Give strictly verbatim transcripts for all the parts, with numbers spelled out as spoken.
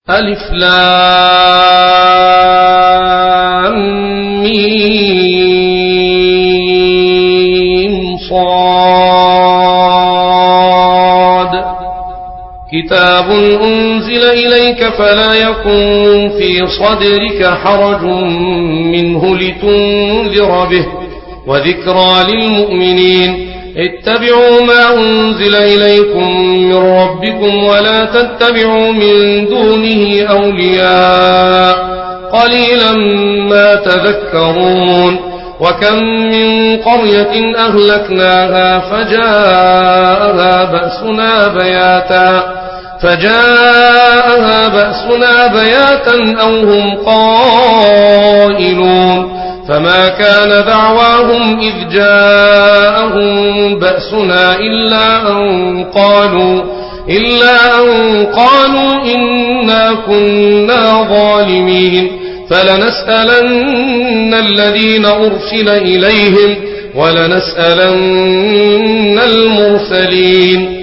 ألف لام ميم صاد كتاب أنزل إليك فلا يكن في صدرك حرج منه لتنذر به وذكرى للمؤمنين اتبعوا ما أنزل إليكم من ربكم ولا تتبعوا من دونه أولياء قليلا ما تذكرون وكم من قرية أهلكناها فجاءها بأسنا بياتا فجاءها بأسنا بياتا أو هم قائلون فما كان دعواهم إذ جاءهم بأسنا إلا أن قالوا إلا أن قالوا إنا كنا ظالمين فلنسألن الذين أرسل إليهم ولنسألن المرسلين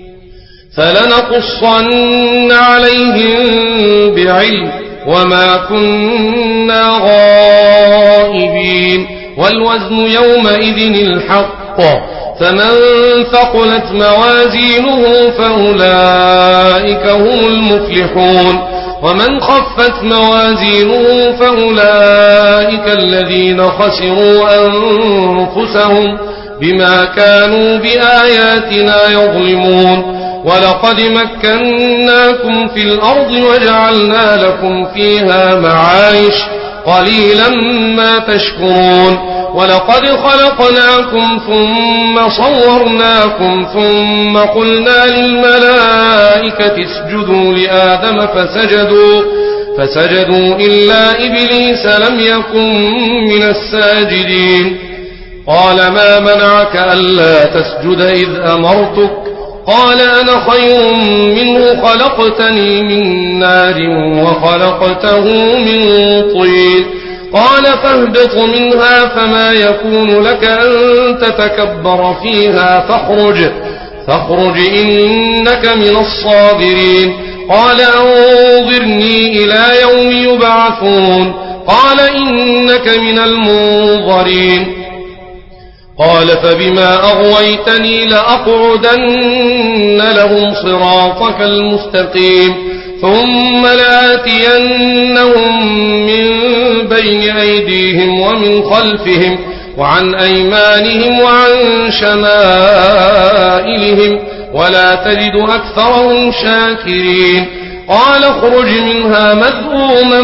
فلنقصن عليهم بعلم وما كنا غائبين والوزن يومئذ الحق فمن ثقلت موازينه فأولئك هم المفلحون ومن خفت موازينه فأولئك الذين خسروا أنفسهم بما كانوا بآياتنا يظلمون ولقد مكناكم في الأرض وجعلنا لكم فيها معايش قليلا ما تشكرون ولقد خلقناكم ثم صورناكم ثم قلنا للملائكة اسجدوا لآدم فسجدوا فسجدوا إلا إبليس لم يكن من الساجدين قال ما منعك ألا تسجد إذ أمرتك قال أنا خير منه خلقتني من نار وخلقته من طين قال فاهبط منها فما يكون لك أن تتكبر فيها فاخرج فاخرج إنك من الصاغرين قال أنظرني إلى يوم يبعثون قال إنك من المنظرين قال فبما أغويتني لأقعدن لهم صراطك المستقيم ثم لآتينهم من بين أيديهم ومن خلفهم وعن أيمانهم وعن شمائلهم ولا تجد أكثرهم شاكرين قال اخرج منها مذءوما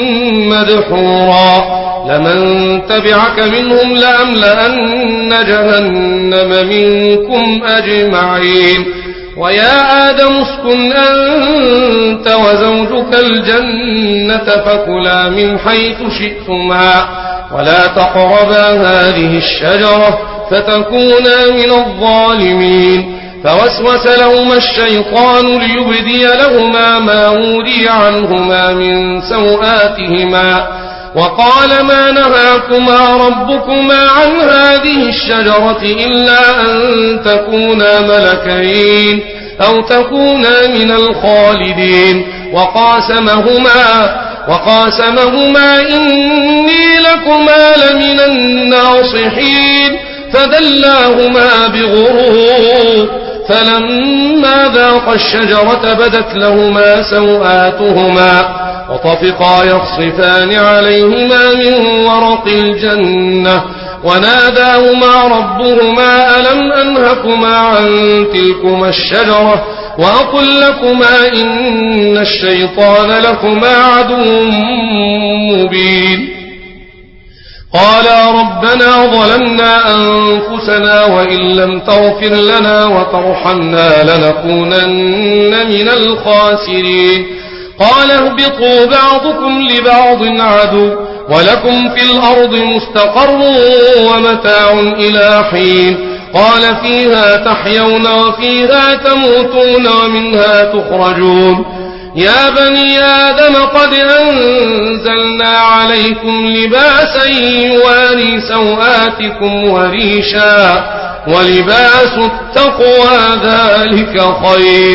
مدحورا لمن تبعك منهم لأملأن جهنم منكم أجمعين ويا آدم اسكن أنت وزوجك الجنة فكلا من حيث شئتما ولا تقربا هذه الشجرة فتكونا من الظالمين فوسوس لهما الشيطان ليبدي لهما ما وري عنهما من سوآتهما وقال ما نهاكما ربكما عن هذه الشجرة إلا أن تكونا ملكين أو تكونا من الخالدين وقاسمهما وقاسمهما إني لكما لمن الناصحين فدلاهما بغرور فلما ذاقا الشجرة بدت لهما سوآتهما وطفقا يخصفان عليهما من ورق الجنة وناداهما ربهما ألم أنهكما عن تلكما الشجرة وأقل لكما إن الشيطان لكما عدو مبين قالا ربنا ظلمنا أنفسنا وإن لم تغفر لنا وترحمنا لنكونن من الخاسرين قال اهبطوا بعضكم لبعض عدو ولكم في الأرض مستقر ومتاع إلى حين قال فيها تحيون وفيها تموتون ومنها تخرجون يا بني آدم قد أنزلنا عليكم لباسا يواري سوآتكم وريشا ولباس التقوى ذلك خير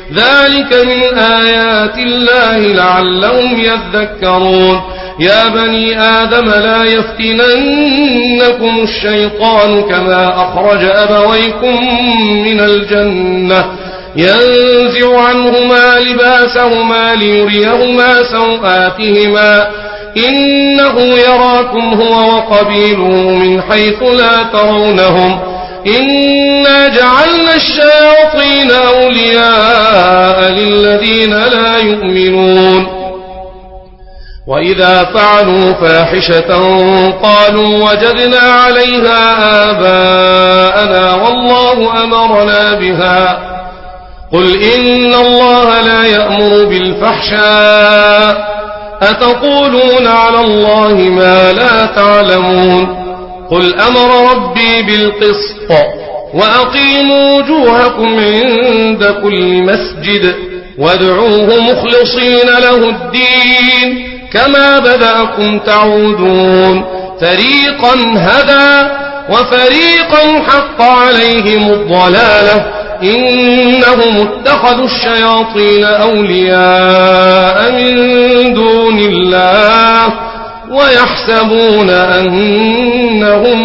ذلك من آيات الله لعلهم يذكرون يا بني آدم لا يفتننكم الشيطان كما أخرج أبويكم من الجنة ينزع عنهما لباسهما ليريهما سوآتهما إنه يراكم هو وقبيله من حيث لا ترونهم إنا جعلنا الشياطين أولياء للذين لا يؤمنون وإذا فعلوا فاحشة قالوا وجدنا عليها آباءنا والله أمرنا بها قل إن الله لا يأمر بالفحشاء أتقولون على الله ما لا تعلمون قل أمر ربي بالقسط وأقيموا وجوهكم عند كل مسجد وادعوه مخلصين له الدين كما بدأكم تعودون فريقا هدى وفريقا حق عليهم الضلالة إنهم اتخذوا الشياطين أولياء من دون الله ويحسبون أنهم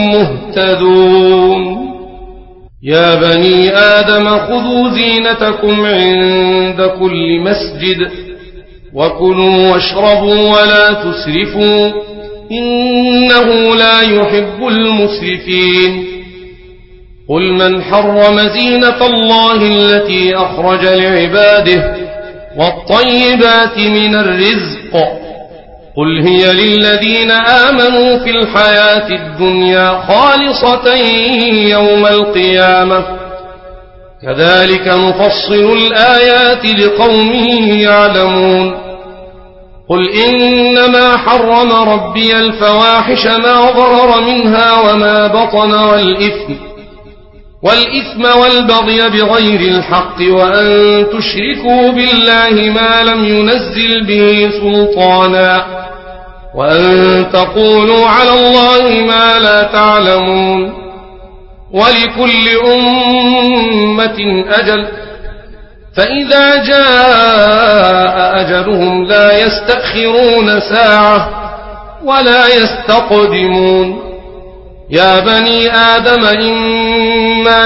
مهتدون يا بني آدم خذوا زينتكم عند كل مسجد وكلوا واشربوا ولا تسرفوا إنه لا يحب المسرفين قل من حرم زينة الله التي أخرج لعباده والطيبات من الرزق قل هي للذين آمنوا في الحياة الدنيا خالصة يوم القيامة كذلك نفصل الآيات لقوم يعلمون قل إنما حرم ربي الفواحش ما ضرر منها وما بطن والإثم والإثم والبغي بغير الحق وأن تشركوا بالله ما لم ينزل به سلطانا وأن تقولوا على الله ما لا تعلمون ولكل أمة أجل فإذا جاء أجلهم لا يستأخرون ساعة ولا يستقدمون يا بني آدم إما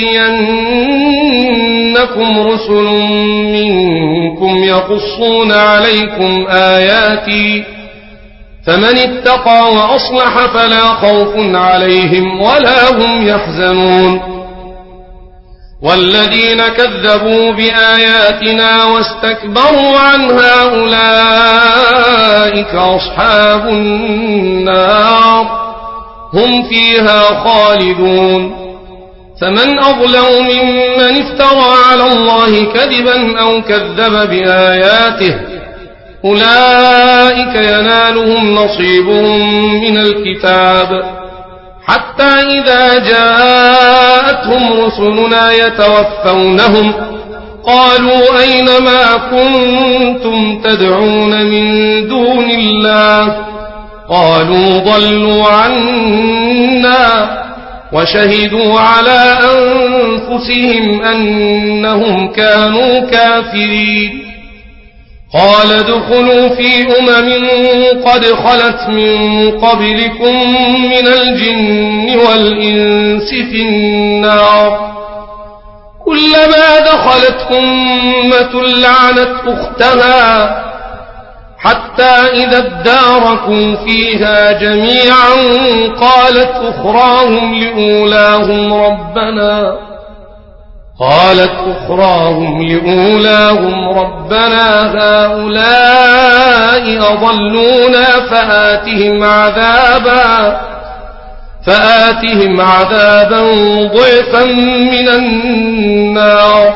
يأتينكم رسل منكم يقصون عليكم آياتي فمن اتقى وأصلح فلا خوف عليهم ولا هم يحزنون والذين كذبوا بآياتنا واستكبروا عنها أولئك أصحاب النار هم فيها خالدون فمن أظلم ممن افترى على الله كذبا أو كذب بآياته أولئك ينالهم نصيبهم من الكتاب حتى إذا جاءتهم رسلنا يتوفونهم قالوا أين ما كنتم تدعون من دون الله قالوا ضلوا عنا وشهدوا على أنفسهم أنهم كانوا كافرين قال ادخلوا في أمم قد خلت من قبلكم من الجن والإنس في النار كلما دخلت أمة لعنت أختها حتى إذا اداركوا فيها جميعا قالت أخراهم لأولاهم ربنا قالت أخراهم لأولاهم ربنا هؤلاء أضلونا فآتهم عذابا فآتهم عذابا ضعفا من النار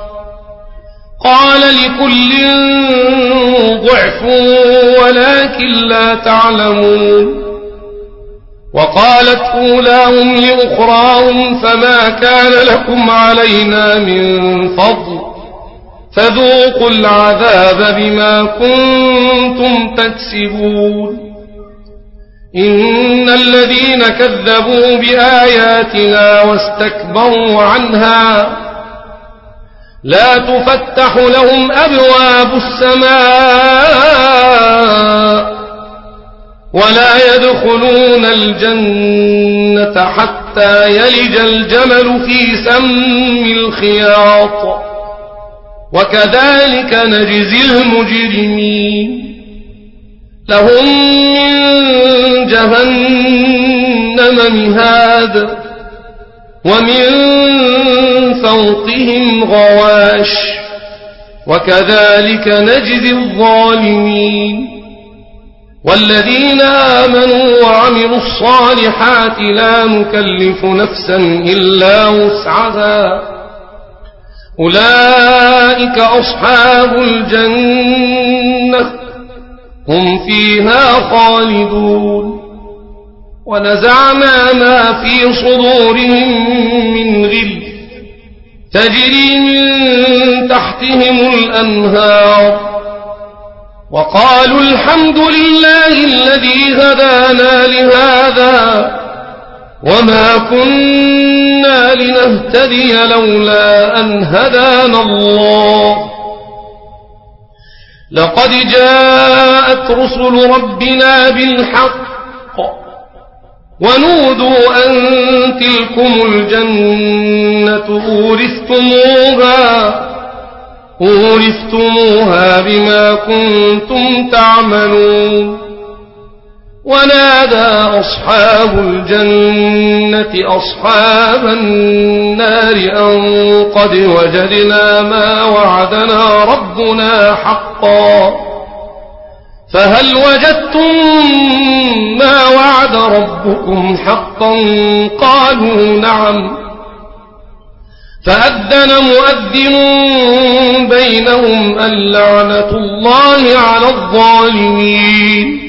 قال لكل ضعف ولكن لا تعلمون وقالت أولاهم لأخراهم فما كان لكم علينا من فضل فذوقوا العذاب بما كنتم تكسبون إن الذين كذبوا بآياتنا واستكبروا عنها لا تفتح لهم أبواب السماء ولا يدخلون الجنة حتى يلج الجمل في سم الخياط وكذلك نجزي المجرمين لهم من جهنم مهاد ومن فوقهم غواش وكذلك نجزي الظالمين والذين آمنوا وعملوا الصالحات لا نكلف نفسا إلا وسعها أولئك أصحاب الجنة هم فيها خالدون ونزعنا ما في صدورهم من غل تجري من تحتهم الأنهار وقالوا الحمد لله الذي هدانا لهذا وما كنا لنهتدي لولا أن هدانا الله لقد جاءت رسل ربنا بالحق ونودوا أن تلكم الجنة أورثتموها أورثتموها بما كنتم تعملون ونادى أصحاب الجنة أصحاب النار أن قد وجدنا ما وعدنا ربنا حقا فهل وجدتم ما وعد ربكم حقا قالوا نعم فأذن مؤذن بينهم اللعنة الله على الظالمين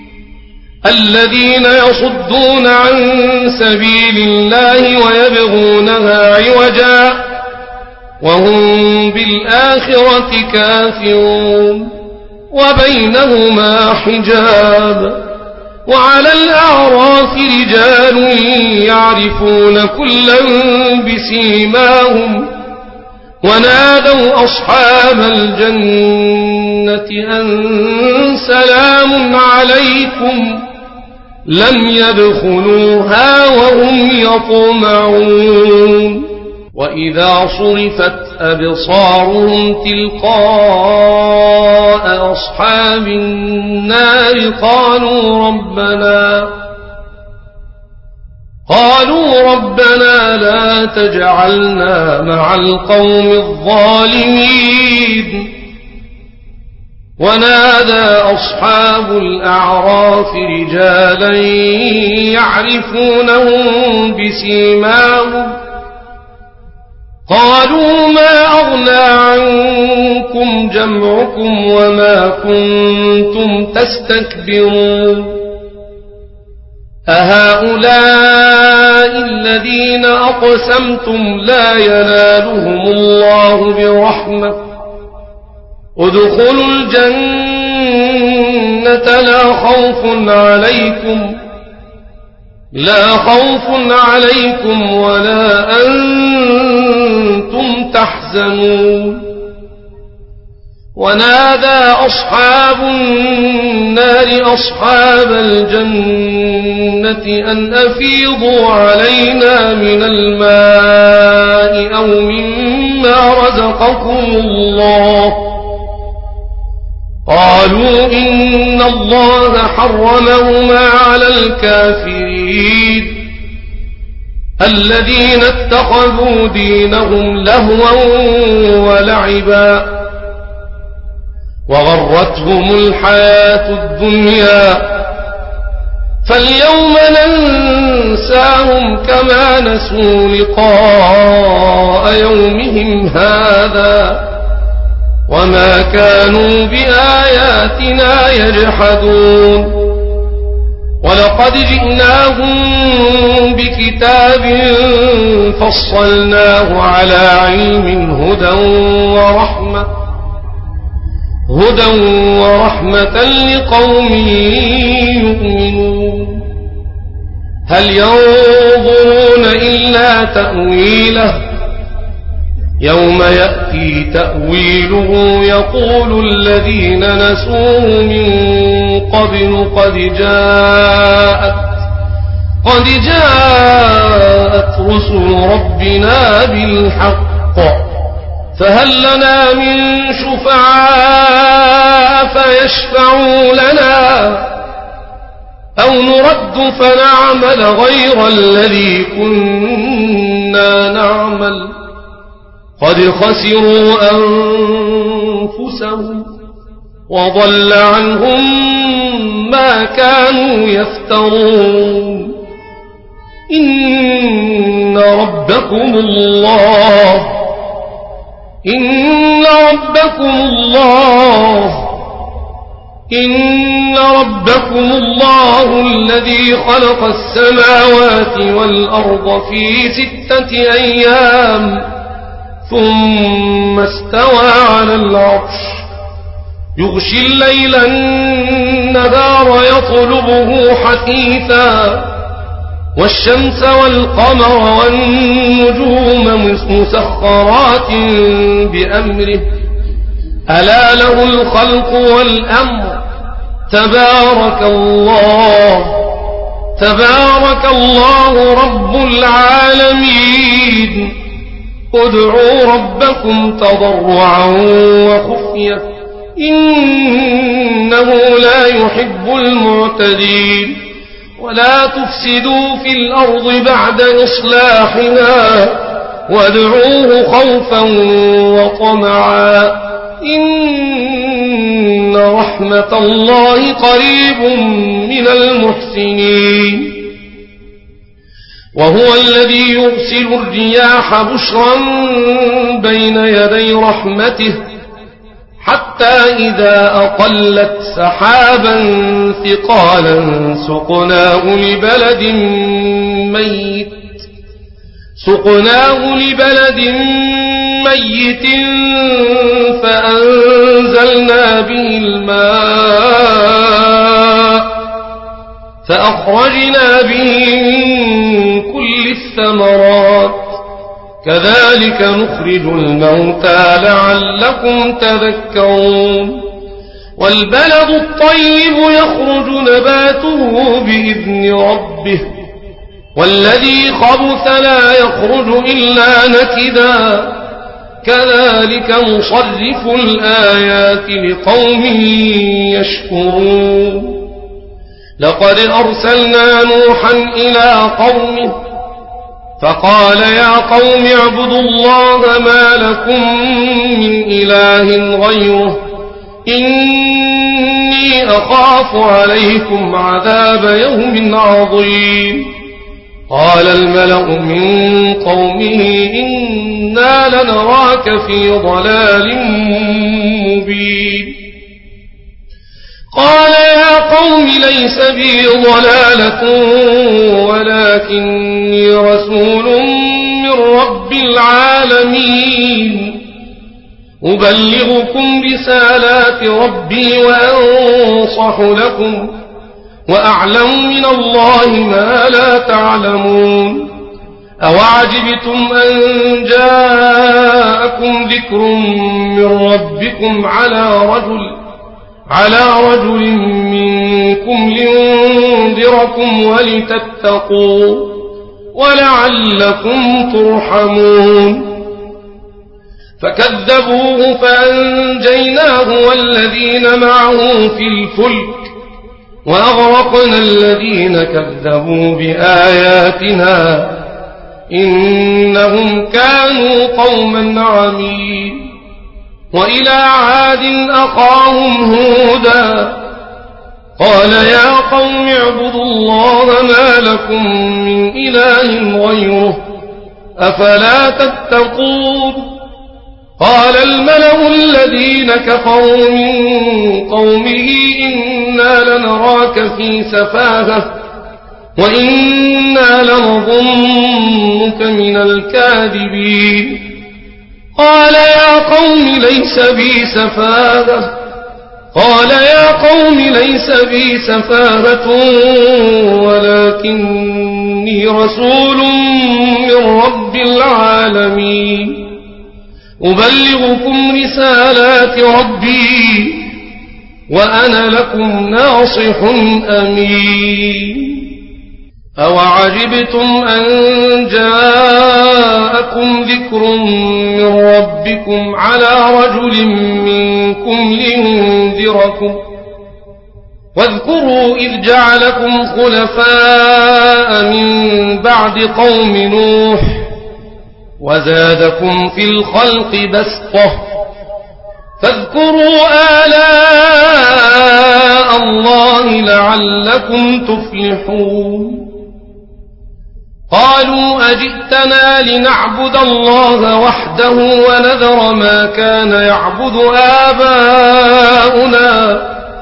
الذين يصدون عن سبيل الله ويبغونها عوجا وهم بالآخرة كافرون وبينهما حجاب وعلى الأعراف رجال يعرفون كلا بسيماهم ونادوا أصحاب الجنة أن سلام عليكم لم يدخلوها وهم يطمعون وإذا صرفت أبصارهم تلقاء أصحاب النار قالوا ربنا قالوا ربنا لا تجعلنا مع القوم الظالمين ونادى أصحاب الأعراف رجالا يعرفونهم بسيماهم قالوا ما أغنى عنكم جمعكم وما كنتم تستكبرون أهؤلاء الذين أقسمتم لا ينالهم الله برحمة ادخلوا الجنة لا خوف عليكم لا خوف عليكم ولا أنتم تحزنون ونادى أصحاب النار أصحاب الجنة أن أفيضوا علينا من الماء أو مما رزقكم الله قالوا إن الله حرمهما على الكافرين الذين اتخذوا دينهم لهوا ولعبا وغرتهم الحياة الدنيا فاليوم ننساهم كما نسوا لقاء يومهم هذا وما كانوا بآياتنا يجحدون ولقد جئناهم بكتاب فصلناه على علم هدى ورحمة هدى ورحمة لقوم يؤمنون هل ينظرون إلا تأويله يوم يأتي تأويله يقول الذين نسوه من قبل قد جاءت قد جاءت رسل ربنا بالحق فهل لنا من شفعاء فيشفعوا لنا أو نرد فنعمل غير الذي كنا نعمل قد خسروا أنفسهم وضل عنهم ما كانوا يفترون إن ربكم الله إن ربكم الله إن ربكم الله الذي خلق السماوات والأرض في ستة أيام ثم استوى على العرش يغشي الليل النهار يطلبه حثيثا والشمس والقمر والنجوم مسخرات بأمره ألا له الخلق والأمر تبارك الله تبارك الله رب العالمين ادعوا ربكم تضرعا وخفية إنه لا يحب المعتدين ولا تفسدوا في الأرض بعد إصلاحها وادعوه خوفا وطمعا إن رحمة الله قريب من المحسنين وهو الذي يرسل الرياح بشرا بين يدي رحمته حتى إذا أقلت سحابا ثقالا سقناه لبلد ميت سقناه لبلد ميت فأنزلنا به الماء فأخرجنا به من كل الثمرات كذلك نخرج الموتى لعلكم تذكرون والبلد الطيب يخرج نباته بإذن ربه والذي خبث لا يخرج إلا نكدا كذلك نصرف الآيات لقوم يشكرون لقد أرسلنا نوحا إلى قومه فقال يا قوم اعبدوا الله ما لكم من إله غيره إني أخاف عليكم عذاب يوم عظيم قال الملأ من قومه إنا لنراك في ضلال مبين قال يا قوم ليس بي ضلالة ولكني رسول من رب العالمين أبلغكم رسالات ربي وأنصح لكم وأعلم من الله ما لا تعلمون أوعجبتم أن جاءكم ذكر من ربكم على رجل على رجل منكم لينذركم ولتتقوا ولعلكم ترحمون فكذبوه فأنجيناه والذين معه في الفلك وأغرقنا الذين كذبوا بآياتنا إنهم كانوا قوما عمين وإلى عاد أخاهم هودا قال يا قوم اعبدوا الله ما لكم من إله غيره أفلا تتقون قال الملأ الذين كفروا من قومه إنا لنراك في سفاهة وإنا لنظنك من الكاذبين قال يا قوم ليس بي سفاهة قال يا قوم ليس بي سفاهة ولكني رسول من رب العالمين أبلغكم رسالات ربي وأنا لكم ناصح أمين أوعجبتم أن جاءكم ذكر من ربكم على رجل منكم لينذركم واذكروا إذ جعلكم خلفاء من بعد قوم نوح وزادكم في الخلق بسطة فاذكروا آلاء الله لعلكم تفلحون قالوا أجئتنا لنعبد الله وحده ونذر ما كان يعبد آباؤنا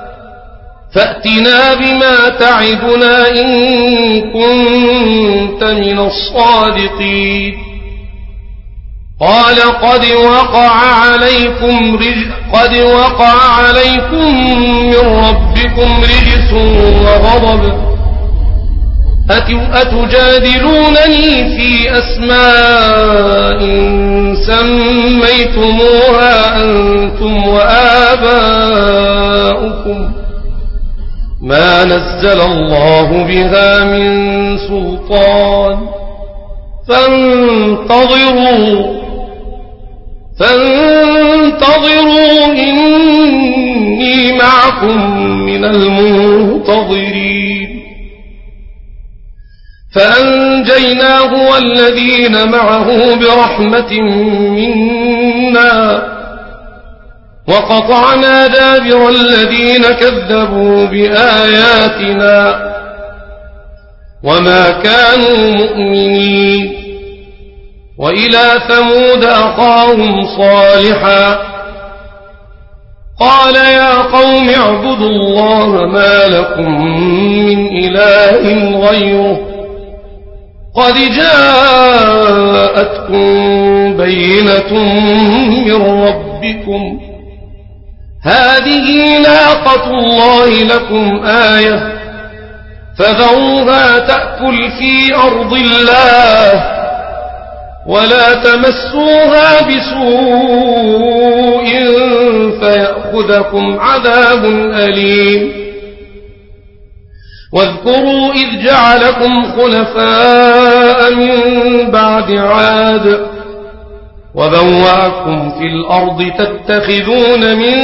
فأتنا بما تعدنا إن كنت من الصادقين قال قد وقع عليكم رجس قد وقع عليكم من ربكم رجس وغضب أتجادلونني في أسماء سميتموها أنتم وآباؤكم ما نزل الله بها من سلطان فانتظروا فانتظروا إني معكم من المنتظرين فأنجيناه والذين معه برحمة منا وقطعنا دابر الذين كذبوا بآياتنا وما كانوا مؤمنين وإلى ثمود أخاهم صالحا قال يا قوم اعبدوا الله ما لكم من إله غيره قد جاءتكم بينة من ربكم هذه ناقة الله لكم آية فذروها تأكل في أرض الله ولا تمسوها بسوء فيأخذكم عذاب أليم واذكروا إذ جعلكم خلفاء من بعد عاد وبوأكم في الأرض تتخذون من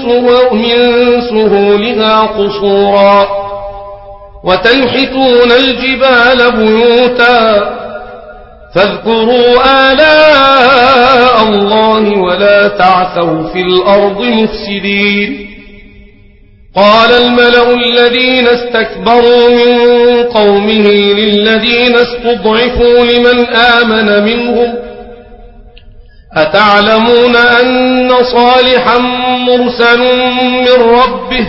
سهولها قصورا وتنحتون الجبال بيوتا فاذكروا آلاء الله ولا تعثوا في الأرض مفسدين قال الملأ الذين استكبروا من قومه للذين استضعفوا لمن آمن منهم أتعلمون أن صالحا مرسل من ربه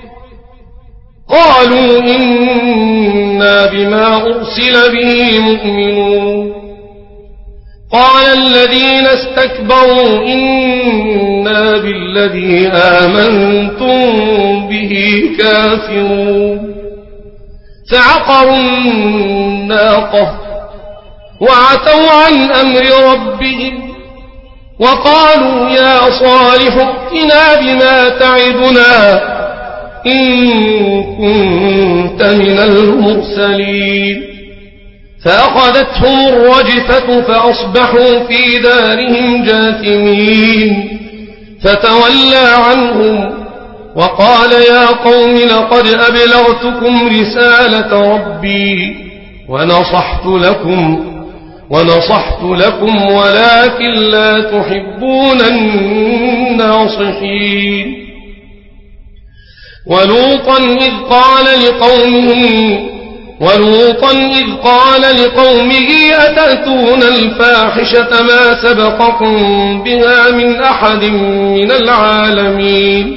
قالوا إنا بما أرسل به مؤمنون قال الذين استكبروا إنا بالذي آمنتم به كافرون فعقروا الناقة وعتوا عن أمر ربهم وقالوا يا صالح ائتنا بما تعدنا إن كنت من المرسلين فأخذتهم الرجفة فأصبحوا في دارهم جاثمين فتولى عنهم وقال يا قوم لقد أبلغتكم رسالة ربي ونصحت لكم ونصحت لكم ولكن لا تحبون الناصحين ولوطا إذ قال لقومه ولوطا إذ قال لقومه أتأتون الفاحشة ما سبقكم بها من أحد من العالمين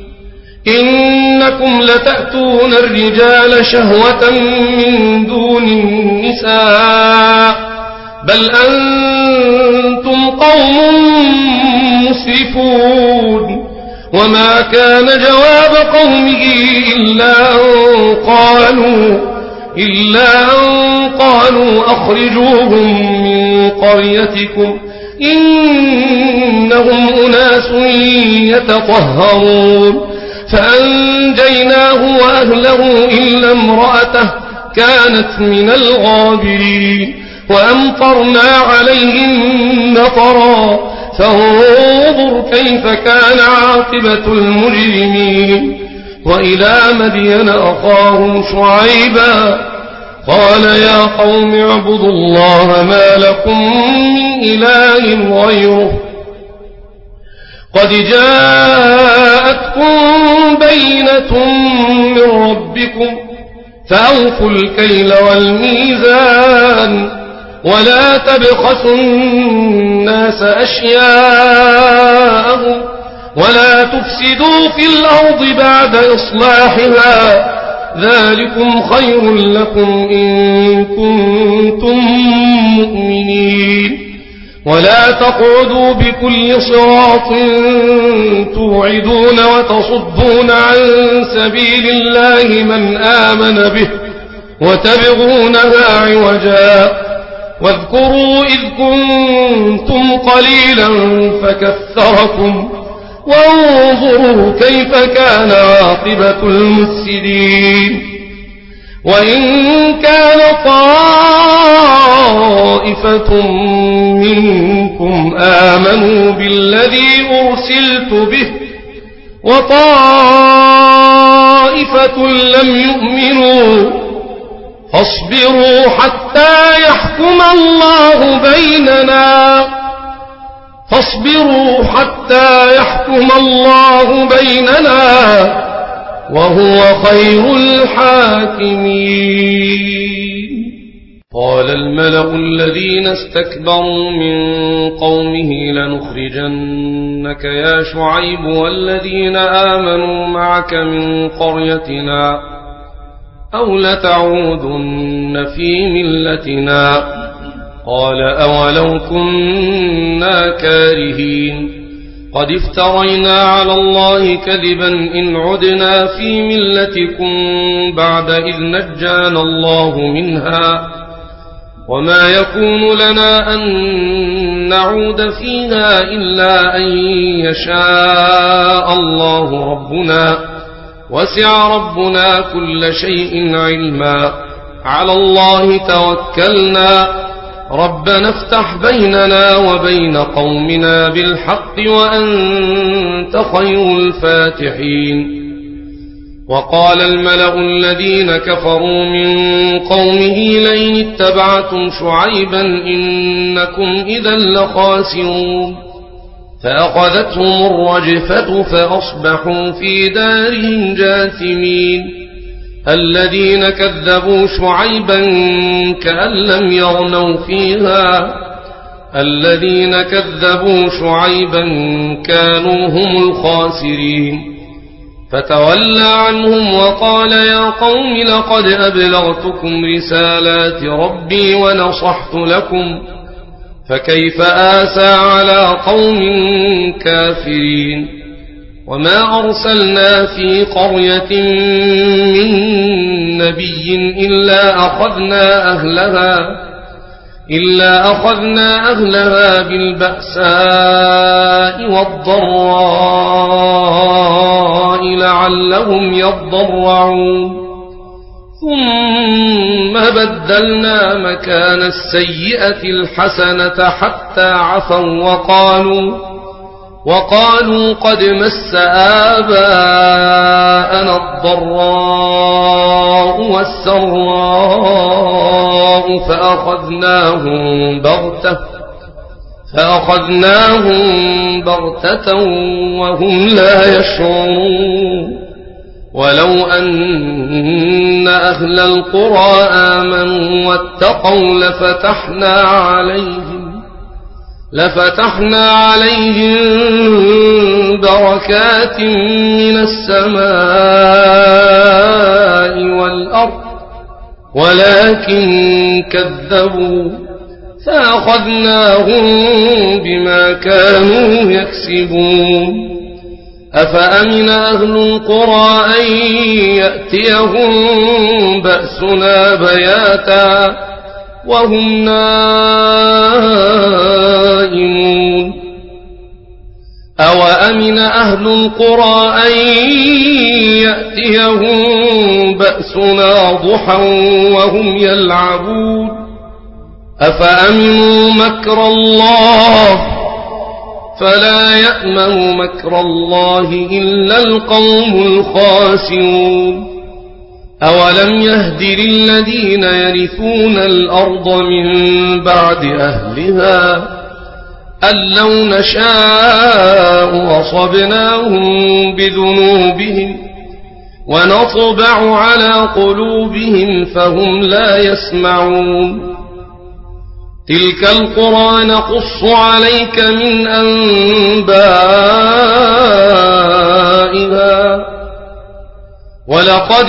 إنكم لتأتون الرجال شهوة من دون النساء بل أنتم قوم مسرفون وما كان جواب قومه إلا أن قالوا إلا أن قالوا أخرجوهم من قريتكم إنهم أناس يتطهرون فأنجيناه وأهله إلا امرأته كانت من الغابرين وأمطرنا عليهم مطرا فانظر كيف كان عاقبة المجرمين وإلى مدين أخاهم شعيبا قال يا قوم اعبدوا الله ما لكم من إله غيره قد جاءتكم بينة من ربكم فأوفوا الكيل والميزان ولا تبخسوا الناس أشياءهم ولا تفسدوا في الأرض بعد إصلاحها ذلكم خير لكم إن كنتم مؤمنين ولا تقعدوا بكل صراط توعدون وتصدون عن سبيل الله من آمن به وتبغونها عوجا واذكروا إذ كنتم قليلا فكثركم وانظروا كيف كان عاقبة المفسدين وإن كان طائفة منكم آمنوا بالذي أرسلت به وطائفة لم يؤمنوا فاصبروا حتى يحكم الله بيننا فاصبروا حتى يحكم الله بيننا وهو خير الحاكمين قال الملأ الذين استكبروا من قومه لنخرجنك يا شعيب والذين آمنوا معك من قريتنا أو لتعودن في ملتنا قال أولو كنا كارهين قد افترينا على الله كذبا إن عدنا في ملتكم بعد إذ نجانا الله منها وما يكون لنا أن نعود فيها إلا أن يشاء الله ربنا وسع ربنا كل شيء علما على الله توكلنا ربنا افتح بيننا وبين قومنا بالحق وأنت خير الفاتحين وقال الملأ الذين كفروا من قومه لئن اتبعتم شعيبا إنكم إذا لخاسرون فأخذتهم الرجفة فأصبحوا في دارهم جاثمين الذين كذبوا شعيبا كأن لم يغنوا فيها الذين كذبوا شعيبا كانوا هم الخاسرين فتولى عنهم وقال يا قوم لقد أبلغتكم رسالات ربي ونصحت لكم فكيف آسى على قوم كافرين وما أرسلنا في قرية من نبي إلا أخذنا أهلها إلا أخذنا أهلها بالبأساء والضراء لعلهم يضرعون ثم بدلنا مكان السيئة الحسنة حتى عفوا وقالوا وقالوا قد مس آباءنا الضراء والسراء فأخذناهم بغتة فأخذناهم بغتة وهم لا يشعرون ولو أن أهل القرى آمنوا واتقوا لفتحنا عليهم لفتحنا عليهم بركات من السماء والأرض ولكن كذبوا فأخذناهم بما كانوا يكسبون أفأمن أهل القرى أن يأتيهم بأسنا بياتا وهم نائمون أوأمن أهل القرى أن يأتيهم بأسنا ضحى وهم يلعبون أفأمنوا مكر الله فلا يأمن مكر الله إلا القوم الخاسرون أولم يهد للذين يرثون الأرض من بعد أهلها أن لو نشاء أصبناهم بذنوبهم ونطبع على قلوبهم فهم لا يسمعون تلك القرى نقص عليك من أنبائها ولقد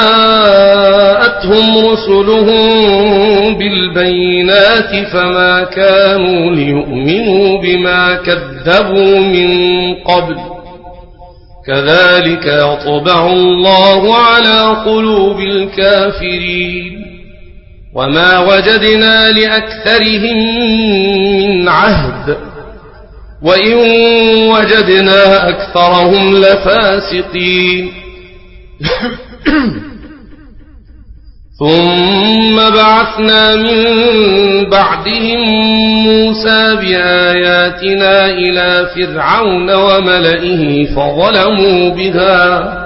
جاءتهم رسلهم بالبينات فما كانوا ليؤمنوا بما كذبوا من قبل كذلك يطبع الله على قلوب الكافرين وما وجدنا لأكثرهم من عهد وإن وجدنا أكثرهم لفاسقين ثم بعثنا من بعدهم موسى بآياتنا إلى فرعون وملئه فظلموا بها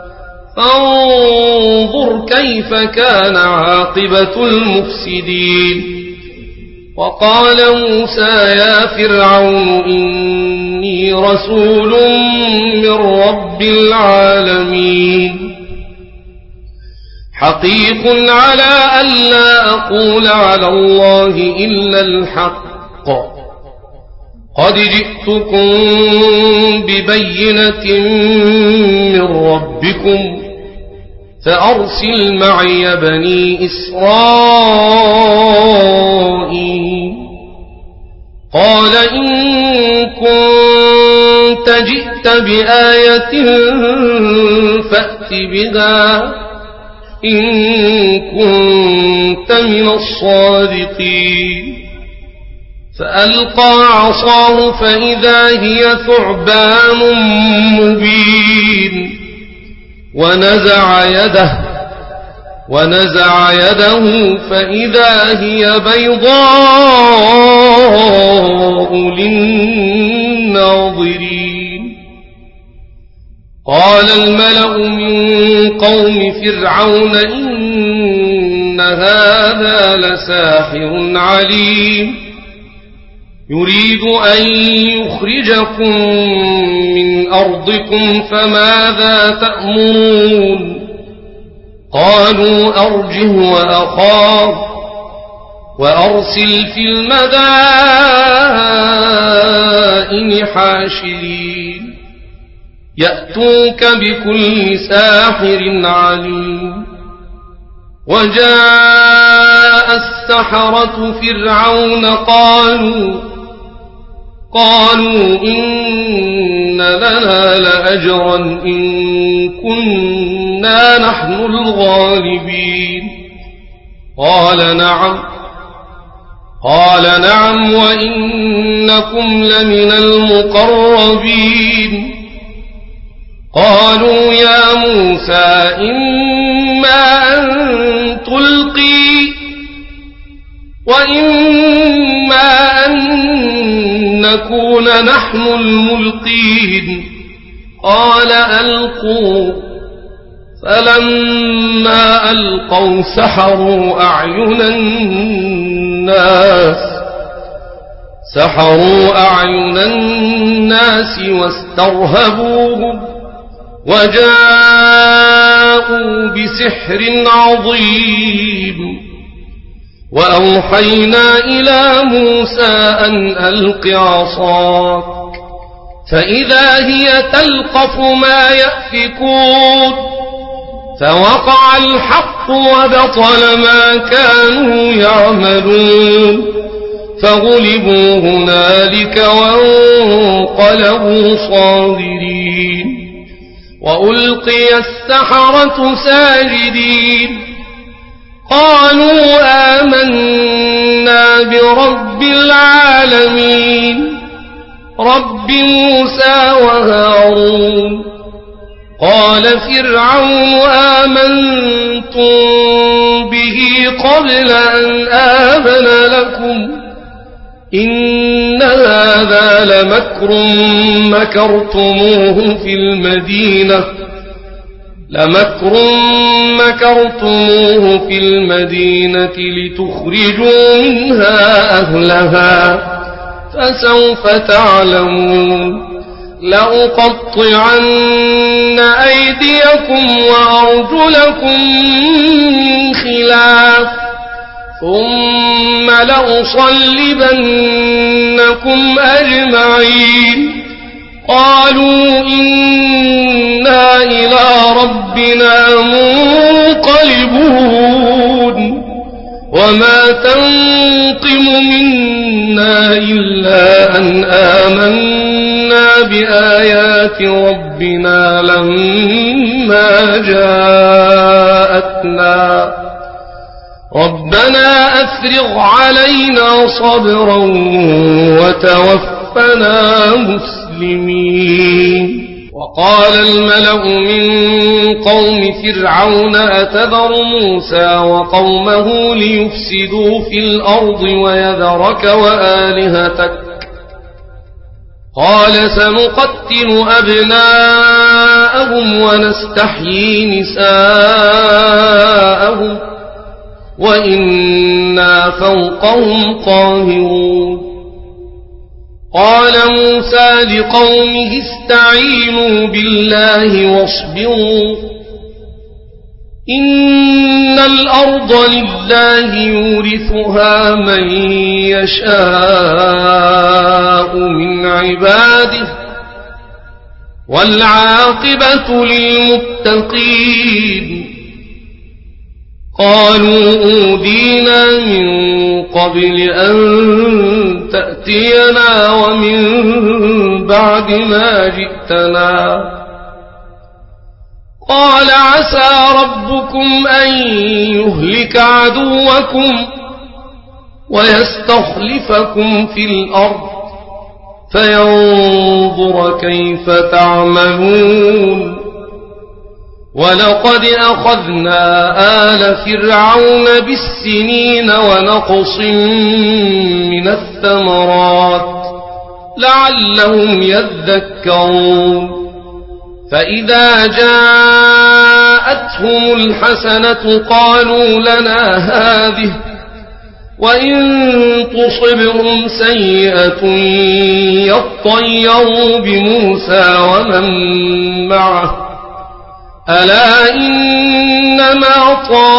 فانظر كيف كان عاقبة المفسدين وقال موسى يا فرعون إني رسول من رب العالمين حقيق على ألا أقول على الله إلا الحق قد جئتكم ببينة من ربكم فأرسل معي بني إسرائيل قال إن كنت جئت بآية فأت بها إن كنت من الصادقين فألقى عصاه فإذا هي ثعبان مبين ونزع يده ونزع يده فإذا هي بيضاء للناظرين قال الملأ من قوم فرعون إن هذا لساحر عليم يريد أن يخرجكم من أرضكم فماذا تأمرون قالوا أرجه وأخاه وأرسل في المدائن حاشرين يأتوك بكل ساحر عليم وجاء السحرة فرعون قالوا قالوا إن لنا لأجرا إن كنا نحن الغالبين قال نعم قال نعم وإنكم لمن المقربين قالوا يا موسى إما أن تلقي وإما أن نكون نحن الملقين قال ألقوا فلما ألقوا سحروا أعين الناس سحروا أعين الناس واسترهبوهم وجاءوا بسحر عظيم وأوحينا إلى موسى أن ألق عصاك فإذا هي تلقف ما يأفكون فوقع الحق وبطل ما كانوا يعملون فغلبوا هنالك وانقلبوا صاغرين وألقي السحرة ساجدين قالوا آمنا برب العالمين رب موسى وهارون قال فرعون آمنتم به قبل أن آذن لكم إن هذا لمكر مكرتموه في المدينة لمكر مكرتموه في المدينة لتخرجوا منها أهلها فسوف تعلمون لأقطعن أيديكم وأرجلكم من خلاف ثم لأصلبنكم أجمعين قالوا إنا إلى ربنا منقلبون وما تنقم منا إلا أن آمنا بآيات ربنا لما جاءتنا ربنا أفرغ علينا صبرا وتوفنا مسلمين وقال الملأ من قوم فرعون أتذر موسى وقومه ليفسدوا في الأرض ويذرك وآلهتك قال سنقتل أبناءهم ونستحيي نساءهم وإنا فوقهم قاهرون قال موسى لقومه استعينوا بالله واصبروا إن الأرض لله يورثها من يشاء من عباده والعاقبة للمتقين قالوا أوذينا من قبل أن تأتينا ومن بعد ما جئتنا قال عسى ربكم أن يهلك عدوكم ويستخلفكم في الأرض فينظر كيف تعملون ولقد أخذنا آل فرعون بالسنين ونقص من الثمرات لعلهم يذكرون فإذا جاءتهم الحسنة قالوا لنا هذه وإن تصبهم سيئة يطيروا بموسى ومن معه ألا إنما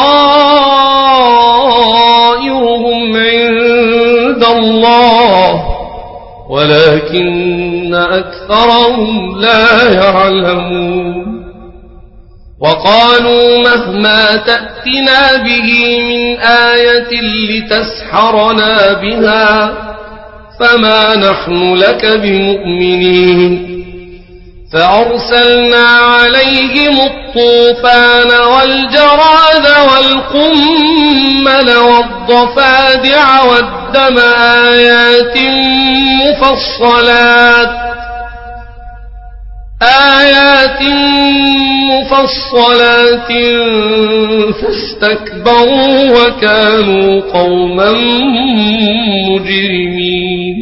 طائرهم عند الله ولكن أكثرهم لا يعلمون وقالوا مهما تأتنا به من آية لتسحرنا بها فما نحن لك بمؤمنين فأرسلنا عليهم الطوفان والجراد والقمل والضفادع والدم آيات مفصلات آيات مفصلات فاستكبروا وكانوا قوما مجرمين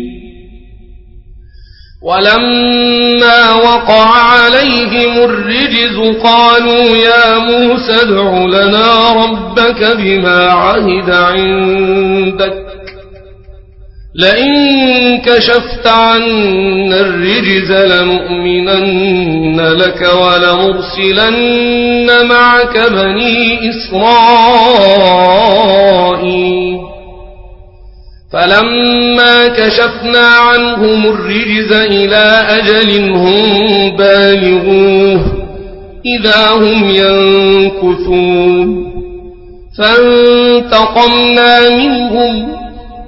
ولما وقع عليهم الرجز قالوا يا موسى ادع لنا ربك بما عهد عندك لئن كشفت عنا الرجز لنؤمنن لك ولنرسلن معك بني إسرائيل فلما كشفنا عنهم الرجز إلى أجل هم بالغوه إذا هم ينكثون فانتقمنا منهم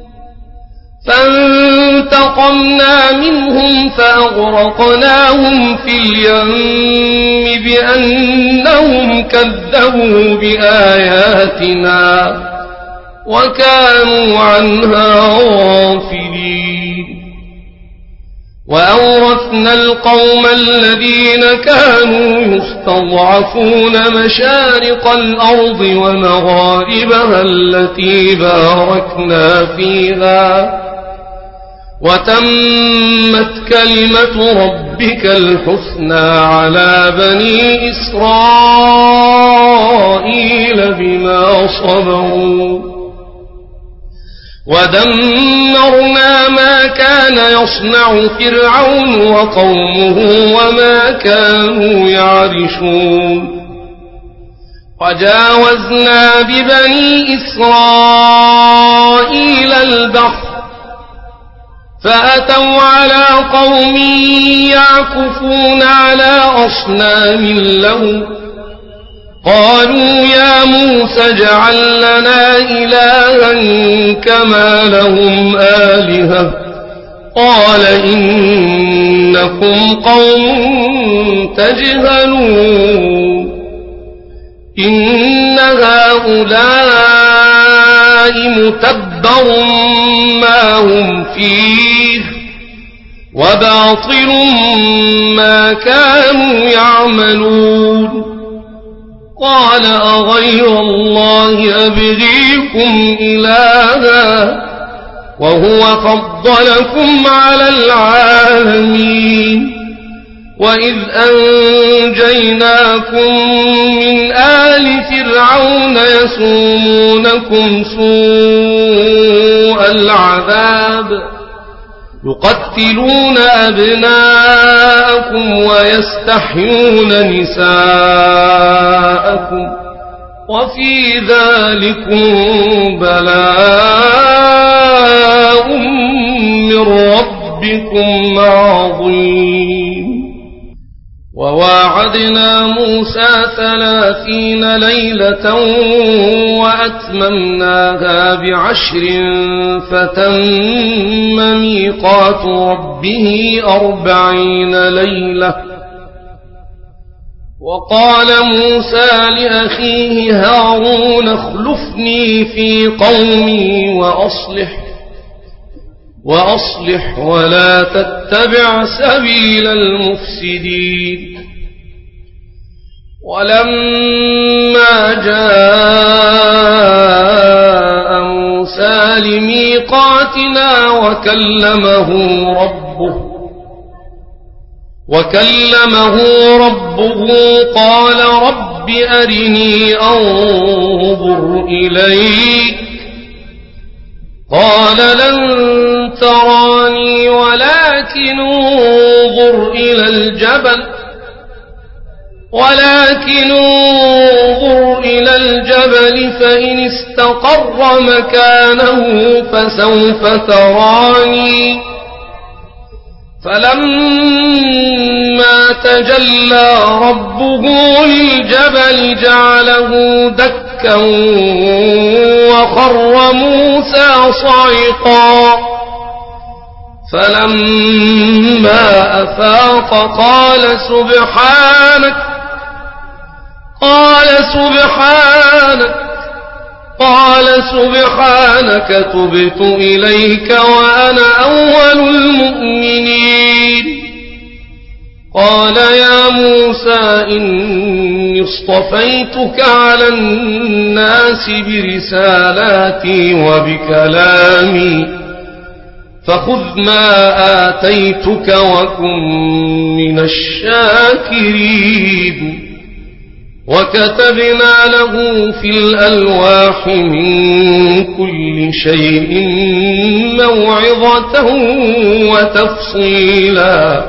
فانتقمنا منهم فأغرقناهم في اليم بأنهم كذبوا بآياتنا وكانوا عنها غافلين وأورثنا القوم الذين كانوا يستضعفون مشارق الأرض ومغاربها التي باركنا فيها وتمت كلمة ربك الحسنى على بني إسرائيل بما صبروا ودمرنا ما كان يصنع فرعون وقومه وما كانوا يعرشون وجاوزنا ببني إسرائيل البحر فأتوا على قوم يعكفون على أصنام لهم قالوا يا موسى اجعل لنا إلها كما لهم آلهة قال إنكم قوم تجهلون إن هؤلاء متبر ما هم فيه وباطل ما كانوا يعملون قال أغير الله أبغيكم إلها وهو فضلكم على العالمين وإذ أنجيناكم من آل فرعون يسومونكم سوء العذاب يقتلون أبناءكم ويستحيون نساءكم وفي ذلكم بلاء من ربكم عظيم وواعدنا موسى ثلاثين ليلة وأتممناها بعشر فتم ميقات ربه أربعين ليلة وقال موسى لأخيه هارون اخلفني في قومي وأصلح وأصلح ولا تتبع سبيل المفسدين ولما جاء موسى لميقاتنا وكلمه ربه وكلمه ربه قال رب أرني أنظر إليك قال لن تراني ولكن انظر إلى الجبل ولكن انظر إلى الجبل فإن استقر مكانه فسوف تراني فلما تجلى ربه للجبل جعله دكا وخر موسى صعقا فلما أفاق قال سبحانك قال سبحانك قال سبحانك تبت إليك وأنا أول المؤمنين قال يا موسى إني اصطفيتك على الناس برسالاتي وبكلامي فخذ ما آتيتك وكن من الشاكرين وكتبنا له في الألواح من كل شيء موعظة وتفصيلا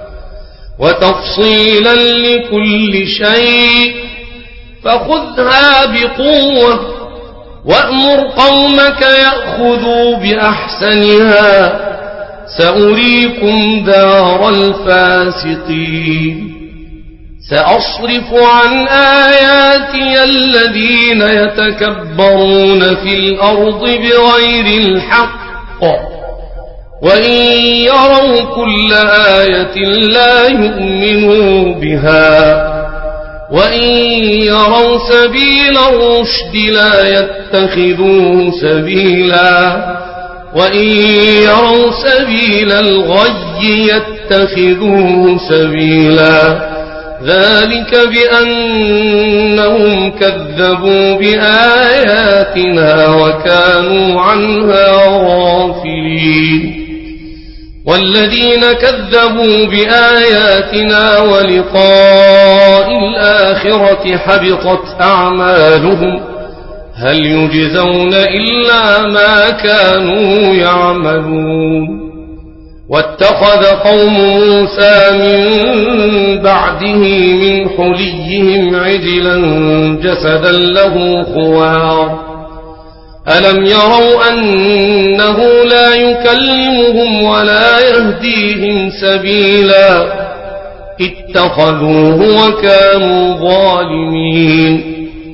وتفصيلا لكل شيء فخذها بقوة وأمر قومك يأخذوا بأحسنها سأريكم دار الفاسقين سأصرف عن آياتي الذين يتكبرون في الأرض بغير الحق وإن يروا كل آية لا يؤمنوا بها وإن يروا سبيل الرشد لا يتخذوه سبيلا وإن يروا سبيل الغي يتخذوه سبيلا ذلك بأنهم كذبوا بآياتنا وكانوا عنها غافلين والذين كذبوا بآياتنا ولقاء الآخرة حبطت أعمالهم هل يجزون إلا ما كانوا يعملون واتخذ قوم موسى من بعده من حليهم عجلا جسدا له خوار ألم يروا أنه لا يكلمهم ولا يهديهم سبيلا اتخذوه وكانوا ظالمين